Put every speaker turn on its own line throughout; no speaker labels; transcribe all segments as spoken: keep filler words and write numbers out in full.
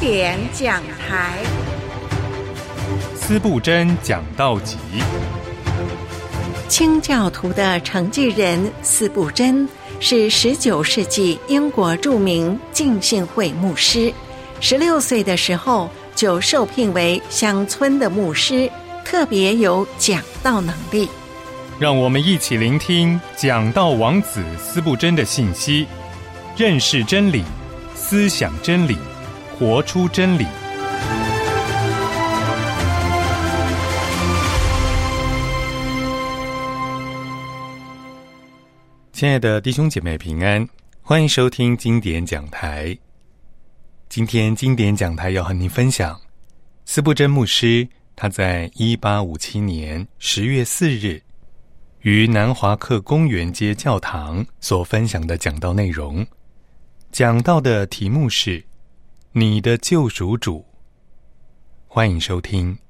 典讲台，
司布真讲道集。
清教徒的承继人司布真是十九世纪英国著名浸信会牧师，十六岁的时候就受聘为乡村的牧师，特别有讲道能力。
让我们一起聆听讲道王子司布真的信息，认识真理，思想真理，活出真理。亲爱的弟兄姐妹平安，欢迎收听经典讲台。今天经典讲台要和您分享司布真牧师他在一八五七年十月四日于南华克公园街教堂所分享的讲道内容。讲道的题目是你的救赎主。欢迎收听。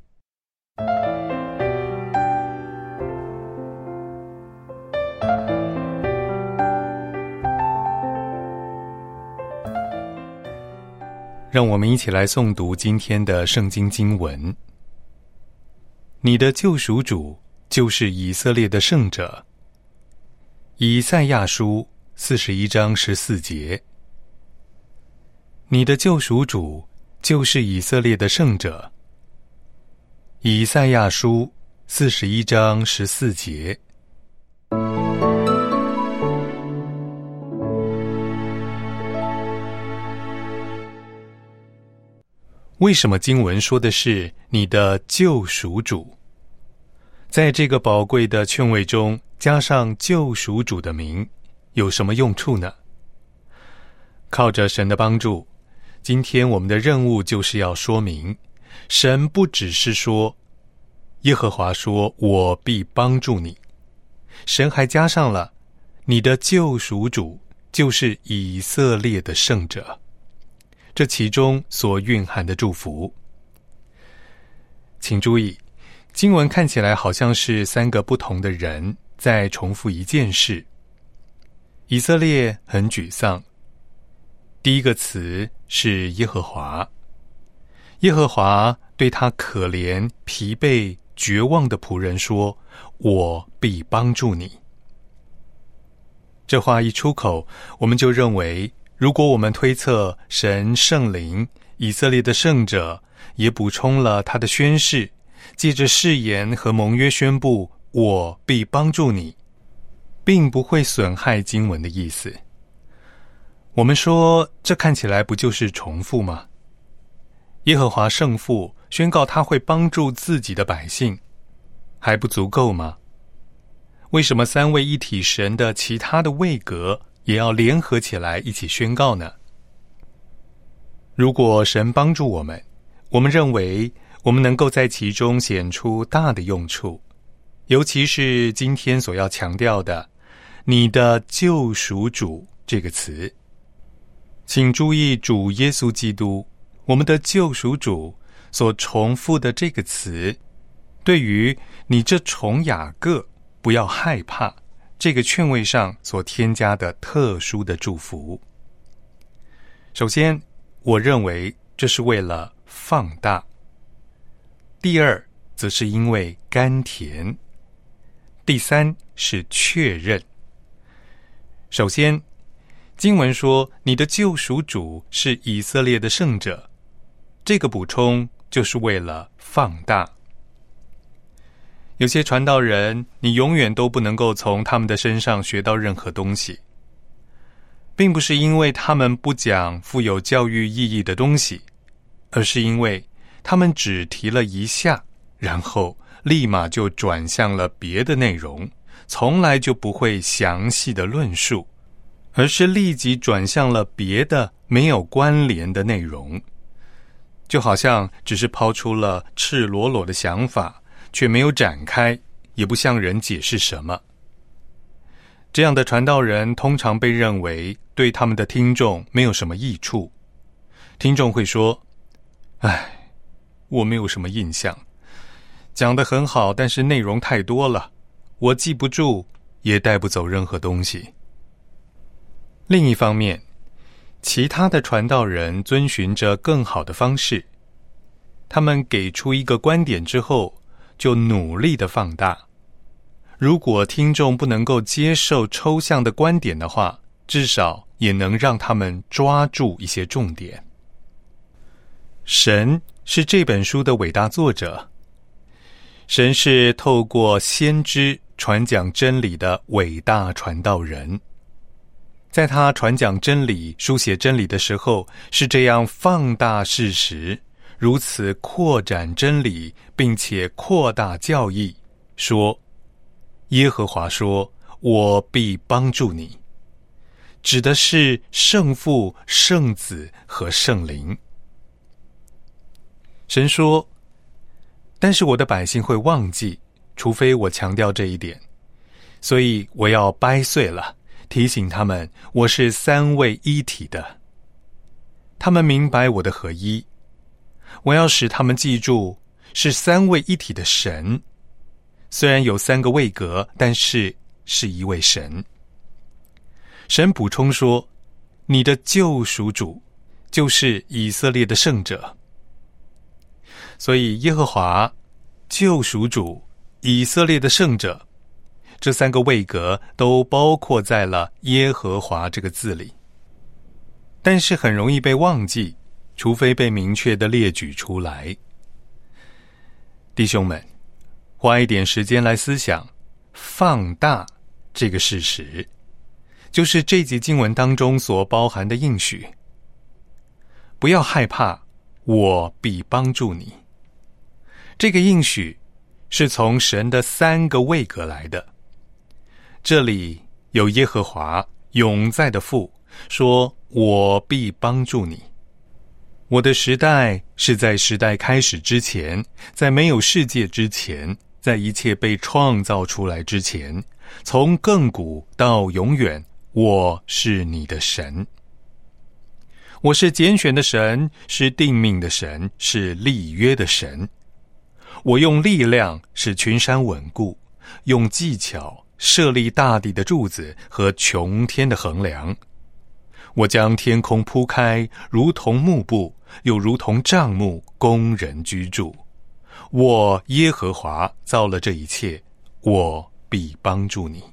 让我们一起来诵读今天的圣经经文。你的救赎主就是以色列的圣者。以赛亚书四十一章十四节。你的救赎主就是以色列的圣者。以赛亚书四十一章十四节。为什么经文说的是你的救赎主？在这个宝贵的劝慰中加上救赎主的名，有什么用处呢？靠着神的帮助，今天我们的任务就是要说明，神不只是说，耶和华说我必帮助你，神还加上了你的救赎主就是以色列的圣者，这其中所蕴含的祝福。请注意，经文看起来好像是三个不同的人在重复一件事。以色列很沮丧，第一个词是耶和华。耶和华对他可怜、疲惫、绝望的仆人说，我必帮助你。这话一出口，我们就认为，如果我们推测神圣灵以色列的圣者也补充了他的宣誓，借着誓言和盟约宣布我必帮助你，并不会损害经文的意思。我们说这看起来不就是重复吗？耶和华圣父宣告他会帮助自己的百姓，还不足够吗？为什么三位一体神的其他的位格也要联合起来一起宣告呢？如果神帮助我们，我们认为我们能够在其中显出大的用处，尤其是今天所要强调的你的救赎主这个词。请注意主耶稣基督，我们的救赎主所重复的这个词，对于你这虫雅各不要害怕这个劝慰上所添加的特殊的祝福。首先，我认为这是为了放大。第二，则是因为甘甜。第三，是确认。首先，经文说你的救赎主是以色列的圣者，这个补充就是为了放大。有些传道人，你永远都不能够从他们的身上学到任何东西，并不是因为他们不讲富有教育意义的东西，而是因为他们只提了一下，然后立马就转向了别的内容，从来就不会详细的论述，而是立即转向了别的没有关联的内容，就好像只是抛出了赤裸裸的想法，却没有展开，也不向人解释什么。这样的传道人通常被认为对他们的听众没有什么益处。听众会说，唉，我没有什么印象，讲得很好，但是内容太多了，我记不住，也带不走任何东西。另一方面， 其他的传道人遵循着更好的方式，他们给出一个观点之后，就努力的放大。如果听众不能够接受抽象的观点的话，至少也能让他们抓住一些重点。神是这本书的伟大作者，神是透过先知传讲真理的伟大传道人。在他传讲真理、书写真理的时候，是这样放大事实，如此扩展真理，并且扩大教义，说耶和华说，我必帮助你，指的是圣父、圣子和圣灵。神说，但是我的百姓会忘记，除非我强调这一点，所以我要掰碎了，提醒他们我是三位一体的。他们明白我的合一，我要使他们记住是三位一体的神，虽然有三个位格，但是是一位神。神补充说，你的救赎主就是以色列的圣者。所以耶和华、救赎主、以色列的圣者，这三个位格都包括在了耶和华这个字里，但是很容易被忘记，除非被明确的列举出来。弟兄们，花一点时间来思想放大这个事实，就是这节经文当中所包含的应许。不要害怕，我必帮助你。这个应许是从神的三个位格来的。这里有耶和华永在的父说，我必帮助你。我的时代是在时代开始之前，在没有世界之前，在一切被创造出来之前，从亘古到永远，我是你的神。我是拣选的神，是定命的神，是立约的神。我用力量使群山稳固，用技巧设立大地的柱子和穹天的衡量。我将天空铺开，如同幕布，又如同帐幕，供人居住。我耶和华造了这一切，我必帮助你。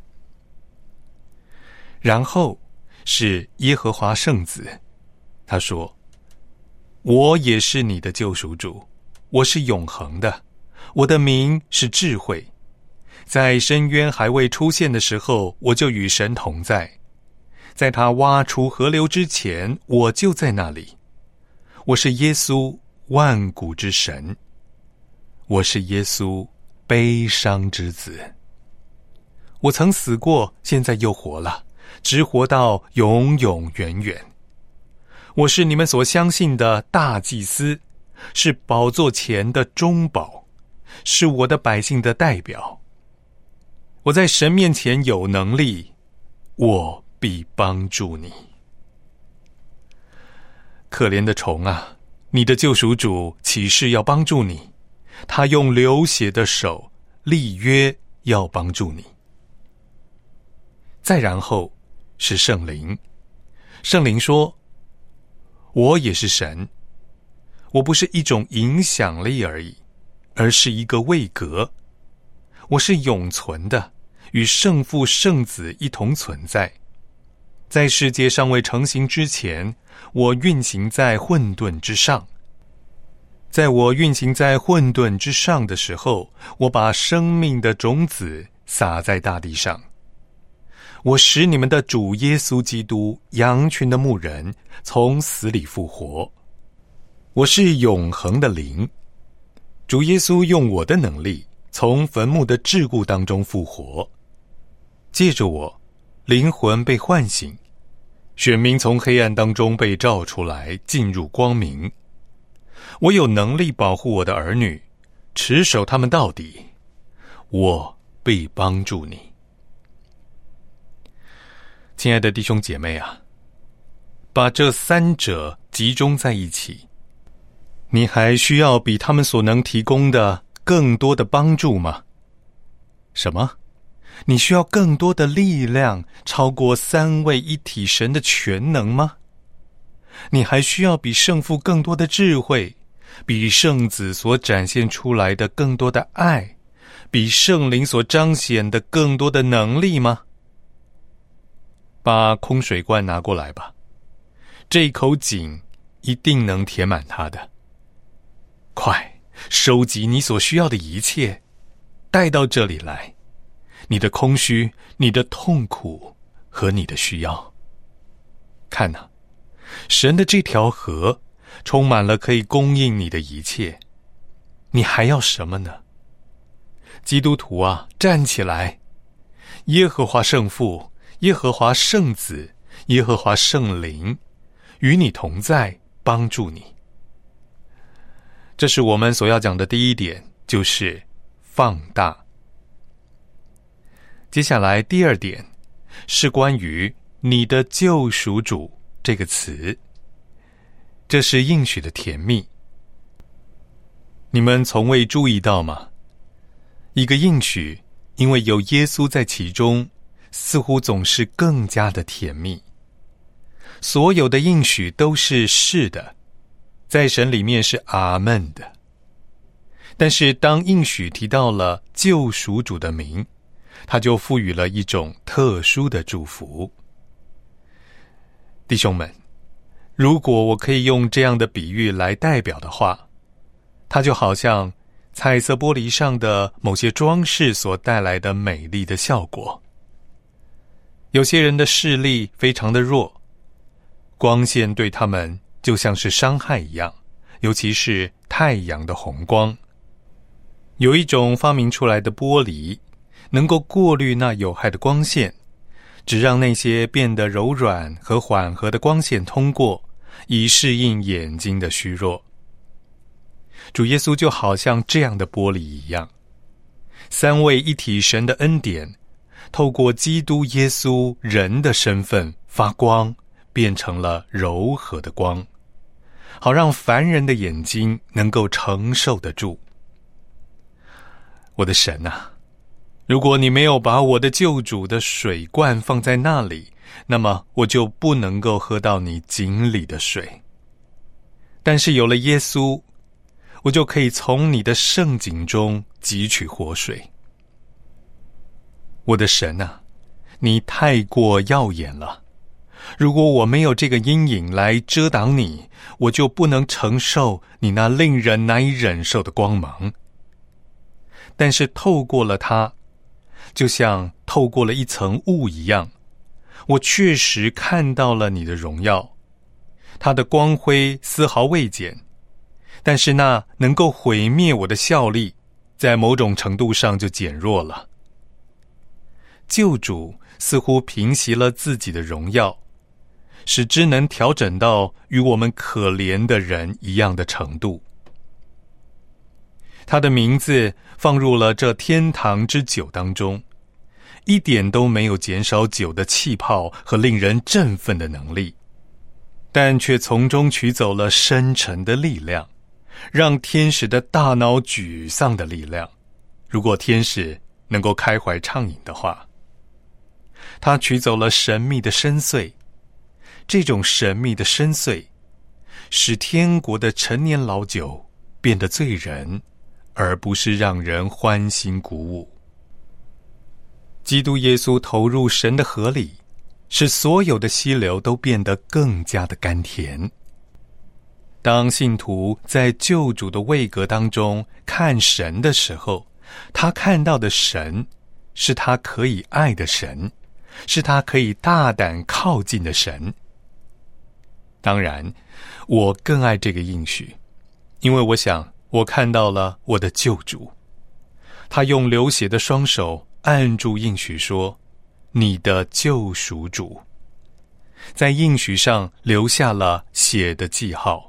然后是耶和华圣子，他说，我也是你的救赎主，我是永恒的，我的名是智慧。在深渊还未出现的时候，我就与神同在。在他挖出河流之前，我就在那里。我是耶稣，万古之神。我是耶稣，悲伤之子。我曾死过，现在又活了，直活到永永远远。我是你们所相信的大祭司，是宝座前的中保，是我的百姓的代表。我在神面前有能力，我必帮助你。可怜的虫啊，你的救赎主起誓要帮助你，他用流血的手立约要帮助你。再然后是圣灵，圣灵说，我也是神，我不是一种影响力而已，而是一个位格。我是永存的，与圣父圣子一同存在。在世界尚未成型之前，我运行在混沌之上。在我运行在混沌之上的时候，我把生命的种子撒在大地上。我使你们的主耶稣基督，羊群的牧人，从死里复活。我是永恒的灵，主耶稣用我的能力从坟墓的桎梏当中复活，借着我，灵魂被唤醒，选民从黑暗当中被照出来，进入光明。我有能力保护我的儿女，持守他们到底。我必帮助你。亲爱的弟兄姐妹啊，把这三者集中在一起，你还需要比他们所能提供的更多的帮助吗？什么？你需要更多的力量，超过三位一体神的全能吗？ 你还需要比圣父更多的智慧，比圣子所展现出来的更多的爱，比圣灵所彰显的更多的能力吗？把空水罐拿过来吧，这口井一定能填满它的。快，收集你所需要的一切，带到这里来，你的空虚，你的痛苦和你的需要。看哪，神的这条河充满了可以供应你的一切，你还要什么呢？基督徒啊，站起来！耶和华圣父，耶和华圣子，耶和华圣灵与你同在，帮助你。这是我们所要讲的第一点，就是放大。接下来第二点是关于你的救赎主这个词，这是应许的甜蜜。你们从未注意到吗？一个应许因为有耶稣在其中，似乎总是更加的甜蜜。所有的应许都是是的，在神里面是阿们的。但是当应许提到了救赎主的名，他就赋予了一种特殊的祝福。弟兄们，如果我可以用这样的比喻来代表的话，它就好像彩色玻璃上的某些装饰所带来的美丽的效果。有些人的视力非常的弱，光线对他们就像是伤害一样，尤其是太阳的红光。有一种发明出来的玻璃，能够过滤那有害的光线，只让那些变得柔软和缓和的光线通过，以适应眼睛的虚弱。主耶稣就好像这样的玻璃一样，三位一体神的恩典透过基督耶稣人的身份发光，变成了柔和的光，好让凡人的眼睛能够承受得住。我的神啊，如果你没有把我的救主的水罐放在那里，那么我就不能够喝到你井里的水。但是有了耶稣，我就可以从你的圣井中汲取活水。我的神啊，你太过耀眼了，如果我没有这个阴影来遮挡你，我就不能承受你那令人难以忍受的光芒。但是透过了它，就像透过了一层雾一样，我确实看到了你的荣耀，它的光辉丝毫未减，但是那能够毁灭我的效力，在某种程度上就减弱了。救主似乎平息了自己的荣耀，使之能调整到与我们可怜的人一样的程度。他的名字放入了这天堂之酒当中，一点都没有减少酒的气泡和令人振奋的能力，但却从中取走了深沉的力量，让天使的大脑沮丧的力量，如果天使能够开怀畅饮的话。他取走了神秘的深邃，这种神秘的深邃使天国的陈年老酒变得醉人，而不是让人欢欣鼓舞。基督耶稣投入神的河里，使所有的溪流都变得更加的甘甜。当信徒在救主的位格当中看神的时候，他看到的神是他可以爱的神，是他可以大胆靠近的神。当然，我更爱这个应许，因为我想我看到了我的救主，他用流血的双手按住应许说，你的救赎主，在应许上留下了血的记号。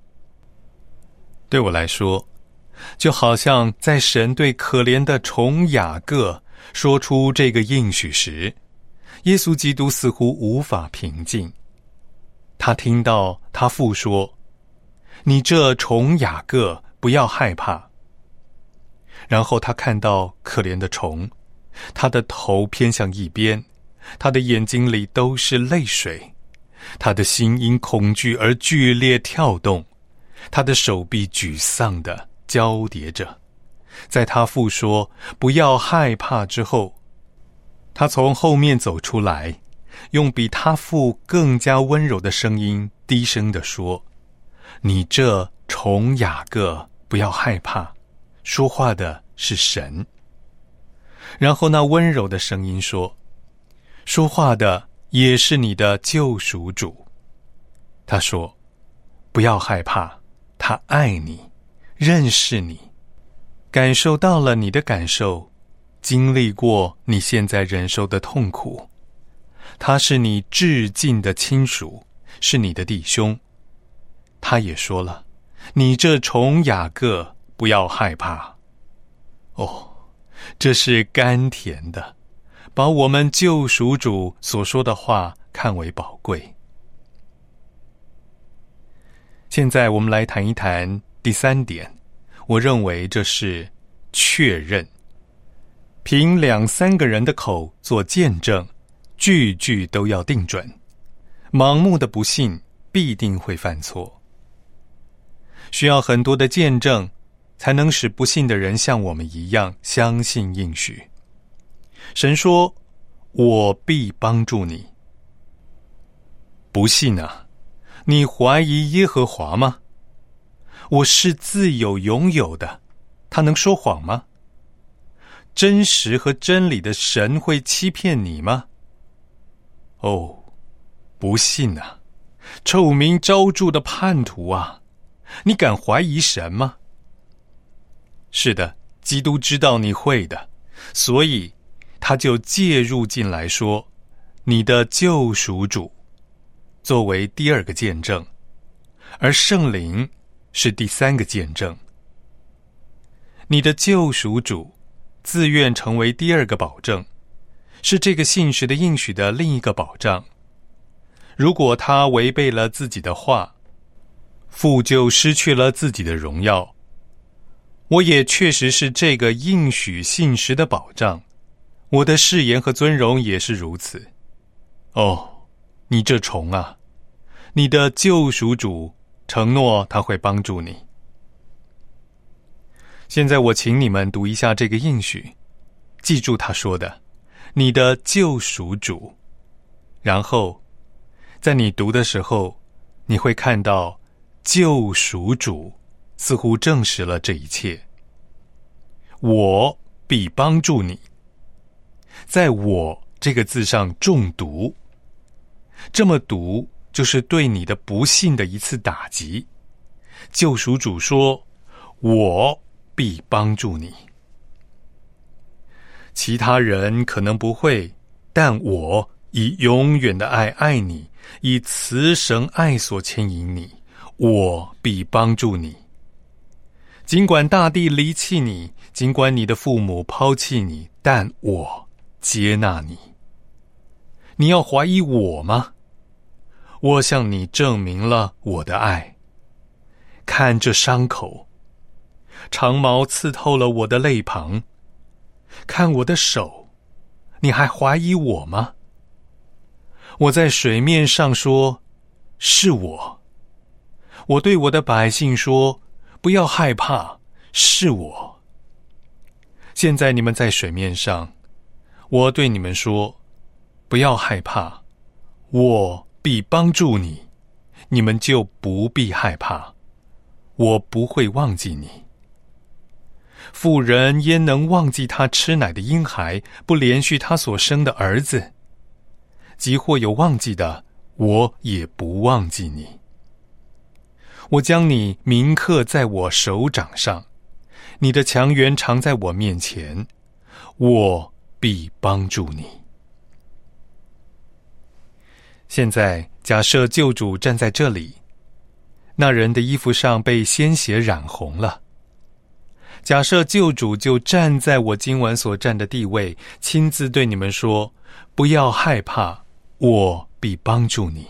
对我来说，就好像在神对可怜的虫雅各说出这个应许时，耶稣基督似乎无法平静。他听到他父说，你这虫雅各，不要害怕。然后他看到可怜的虫，他的头偏向一边，他的眼睛里都是泪水， 他的心因恐惧而剧烈跳动，他的手臂沮丧地交叠着。在他父说不要害怕之后，他从后面走出来，用比他父更加温柔的声音低声地说，你这虫雅各，不要害怕，说话的是神。然后那温柔的声音说，说话的也是你的救赎主。他说，不要害怕，他爱你，认识你，感受到了你的感受，经历过你现在忍受的痛苦。他是你至近的亲属，是你的弟兄。他也说了，你这虫雅各，不要害怕。哦，这是甘甜的，把我们救赎主所说的话看为宝贵。现在我们来谈一谈第三点，我认为这是确认。凭两三个人的口做见证，句句都要定准。盲目的不信必定会犯错。需要很多的见证，才能使不信的人像我们一样相信应许。神说，我必帮助你。不信啊，你怀疑耶和华吗？我是自有永有的，他能说谎吗？真实和真理的神会欺骗你吗？哦，不信啊，臭名昭著的叛徒啊，你敢怀疑神吗？是的，基督知道你会的，所以他就介入进来说，你的救赎主，作为第二个见证，而圣灵是第三个见证。你的救赎主自愿成为第二个保证，是这个信实的应许的另一个保障。如果他违背了自己的话，父就失去了自己的荣耀。我也确实是这个应许信实的保障，我的誓言和尊荣也是如此。哦，你这虫啊，你的救赎主承诺他会帮助你。现在我请你们读一下这个应许，记住他说的，你的救赎主。然后在你读的时候，你会看到救赎主似乎证实了这一切。我必帮助你，在我这个字上重读，这么读就是对你的不信的一次打击。救赎主说，我必帮助你。其他人可能不会，但我以永远的爱爱你，以慈神爱所牵引你，我必帮助你。尽管大地离弃你，尽管你的父母抛弃你，但我接纳你。你要怀疑我吗？我向你证明了我的爱。看这伤口，长矛刺透了我的肋旁。看我的手，你还怀疑我吗？我在水面上说，是我。我对我的百姓说，不要害怕，是我。现在你们在水面上，我对你们说，不要害怕，我必帮助你，你们就不必害怕，我不会忘记你。妇人焉能忘记他吃奶的婴孩，不连续他所生的儿子？即或有忘记的，我也不忘记你。我将你铭刻在我手掌上，你的强援常在我面前，我必帮助你。现在假设救主站在这里，那人的衣服上被鲜血染红了。假设救主就站在我今晚所站的地位，亲自对你们说，不要害怕，我必帮助你。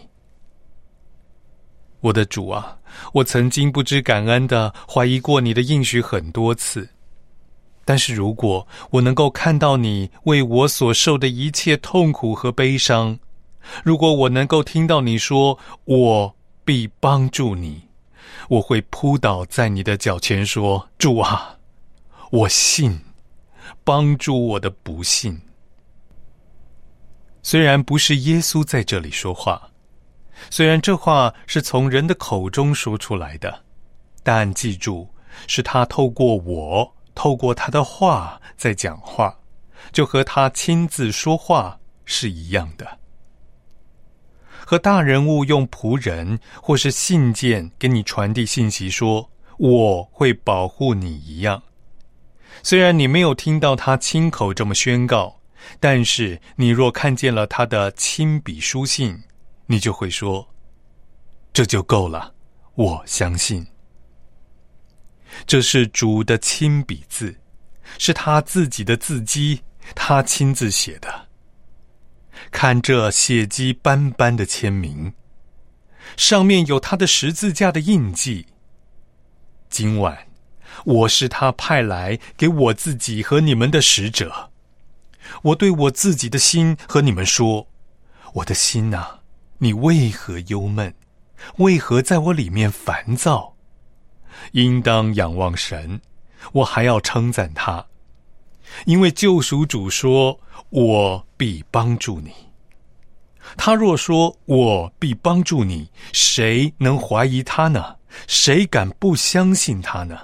我的主啊，我曾经不知感恩地怀疑过你的应许很多次，但是如果我能够看到你为我所受的一切痛苦和悲伤， 如果我能够听到你说我必帮助你，我会扑倒在你的脚前说，主啊，我信，帮助我的不信。虽然不是耶稣在这里说话，虽然这话是从人的口中说出来的，但记住，是他透过我，透过他的话在讲话，就和他亲自说话是一样的。和大人物用仆人或是信件给你传递信息说我会保护你一样，虽然你没有听到他亲口这么宣告，但是你若看见了他的亲笔书信，你就会说，这就够了，我相信。这是主的亲笔字，是他自己的字迹，他亲自写的。看这血迹斑斑的签名，上面有他的十字架的印记。今晚我是他派来给我自己和你们的使者，我对我自己的心和你们说，我的心啊，你为何忧闷？为何在我里面烦躁？应当仰望神，我还要称赞他，因为救赎主说，我必帮助你。他若说我必帮助你，谁能怀疑他呢？谁敢不相信他呢？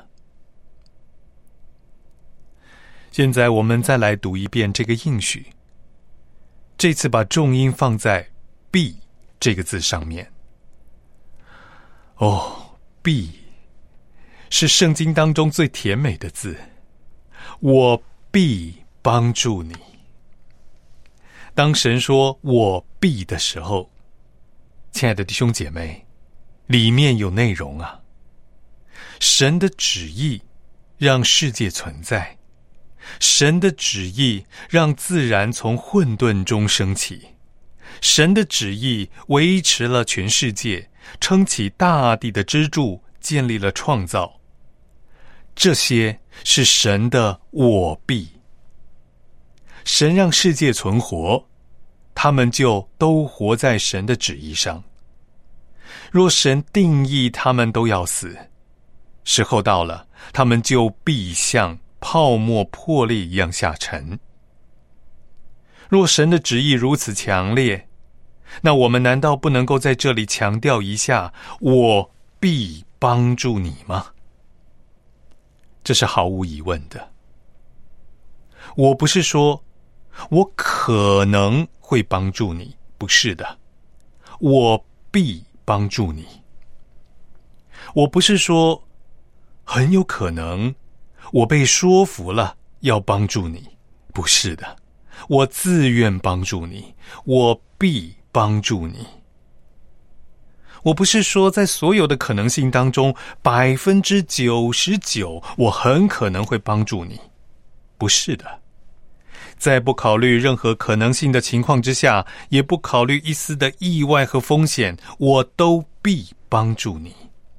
现在我们再来读一遍这个应许，这次把重音放在必这个字上面。哦，必是圣经当中最甜美的字，我必帮助你。当神说我必的时候，亲爱的弟兄姐妹，里面有内容啊。神的旨意让世界存在，神的旨意让自然从混沌中升起，神的旨意维持了全世界，撑起大地的支柱，建立了创造。这些是神的我必。神让世界存活，他们就都活在神的旨意上。若神定义他们都要死，时候到了，他们就必像泡沫破裂一样下沉。若神的旨意如此强烈，那我们难道不能够在这里强调一下，我必帮助你吗？这是毫无疑问的。我不是说我可能会帮助你，不是的，我必帮助你。我不是说很有可能我被说服了要帮助你，不是的，我自愿帮助你，我必帮助你。我不是说在所有的可能性当中百分之九十九我很可能会帮助你，不是的，在不考虑任何可能性的情况之下，也不考虑一丝的意外和风险，我都必帮助你。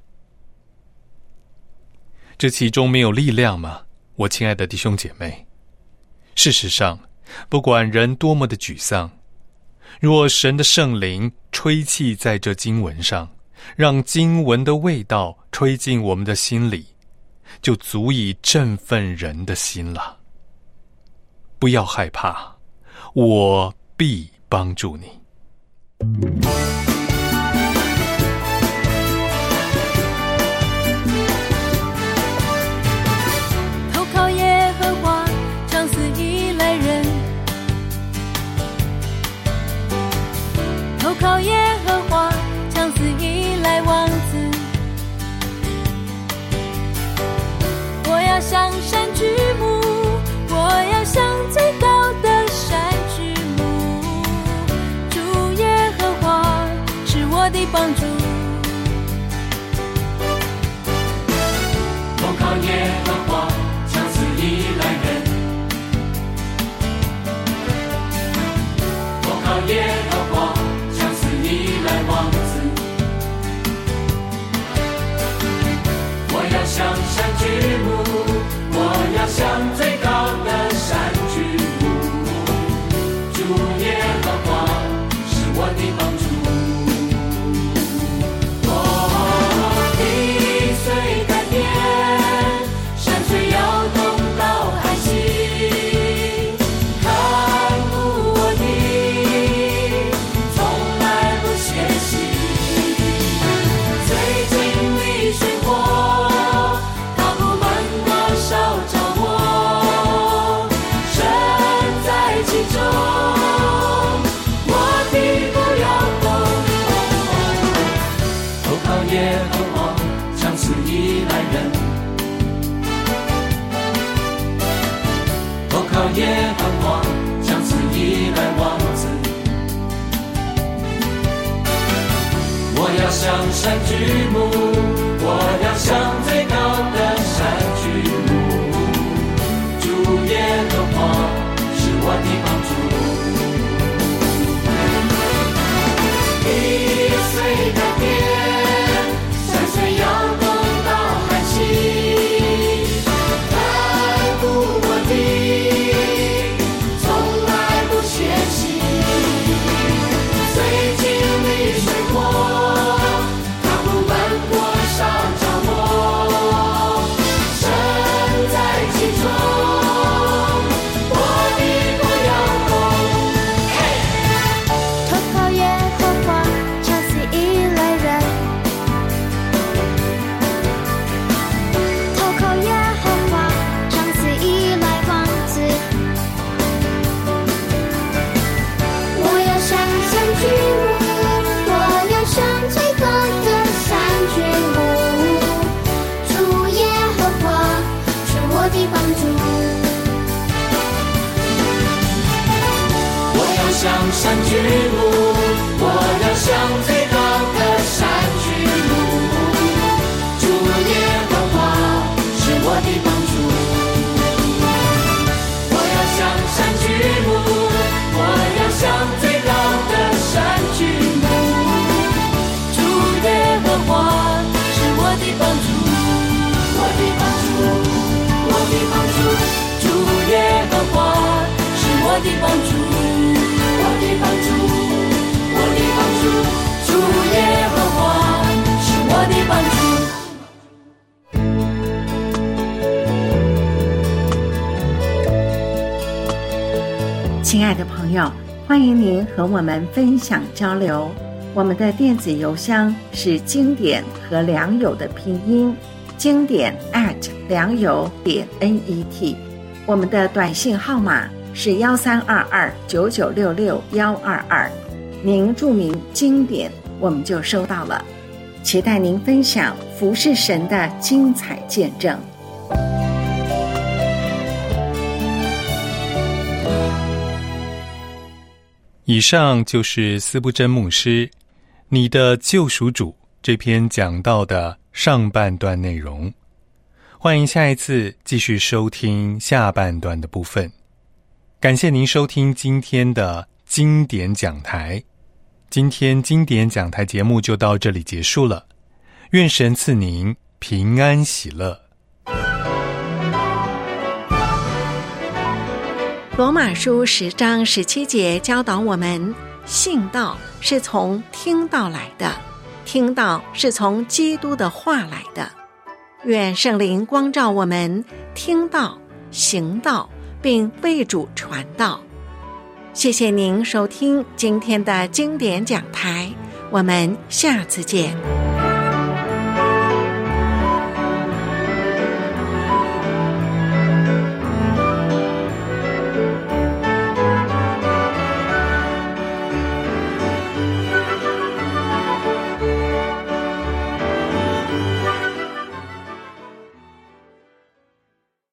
这其中没有力量吗？我亲爱的弟兄姐妹，事实上，不管人多么的沮丧，若神的圣灵吹气在这经文上，让经文的味道吹进我们的心里，就足以振奋人的心了。不要害怕，我必帮助你。
投靠耶和华，常似依赖人。投靠耶和华，常似依赖王子。我要向山举目，我要向最高的山举目。主耶和华是我的帮助。
投靠耶和华，常似依赖人。投靠耶和华，常似依赖王子。我要向山举目，我要向最高的山举目。主耶和华是我耶和华，强势依赖人，投靠耶和华，强势依赖王子。我要向山举目，我要向最高的山举目，主耶和华是我的帮助。一岁的天，三岁摇动到海西，看顾我的从来不歇息，虽经历水波，他不奔波上找我，身在其中，我的国要动。
投靠耶和华，强势依赖人，投靠耶和华，强势依赖王子。我要向山举目，我要向最高的山举目，主耶和华是我的帮助。
我要向山举目，我要向最高的山举目，主耶和华是我的帮助。我要向山举目，我要向最高的山举目，主耶和华是我的帮助，我的帮助，我的帮助，主耶和华是我的帮助。我的帮助，我的帮助，主耶和华是我的帮助。
亲爱的朋友，欢迎您和我们分享交流。我们的电子邮箱是经典和良友的拼音，经典 at 良友点 net。我们的短信号码是幺三二二九九六六幺二二，您注明经典，我们就收到了。期待您分享服侍神的精彩见证。
以上就是司布真牧师《你的救赎主》这篇讲到的上半段内容。欢迎下一次继续收听下半段的部分。感谢您收听今天的经典讲台。今天经典讲台节目就到这里结束了，愿神赐您平安喜乐。
罗马书十章十七节教导我们，信道是从听道来的，听道是从基督的话来的。愿圣灵光照我们，听道、行道，并为主传道。谢谢您收听今天的经典讲台，我们下次见。